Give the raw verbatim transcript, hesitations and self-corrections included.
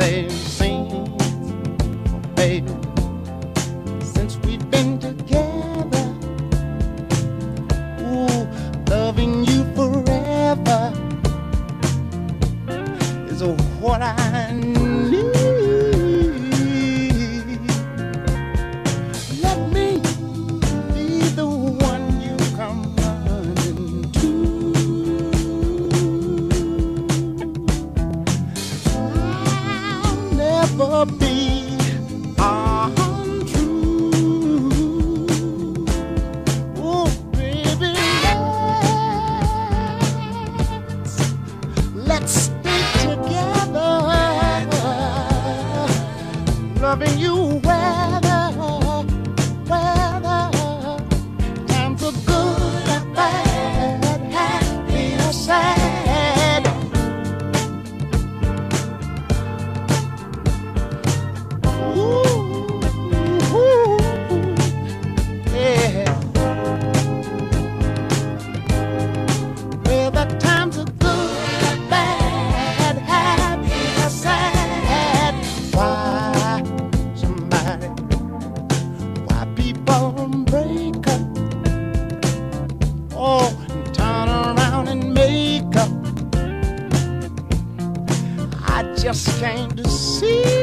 say since, baby, since we've been together, ooh, loving you forever is what I need. Let me be the one you come running to. I'll never be untrue. Oh, baby, let's, let's stay together, loving you weather, weather, times are good and bad, happy or sad. Ooh, ooh, yeah. Well, the times are good and bad, happy or sad. Why somebody, why people break up, oh, and turn around and make up? I just can't see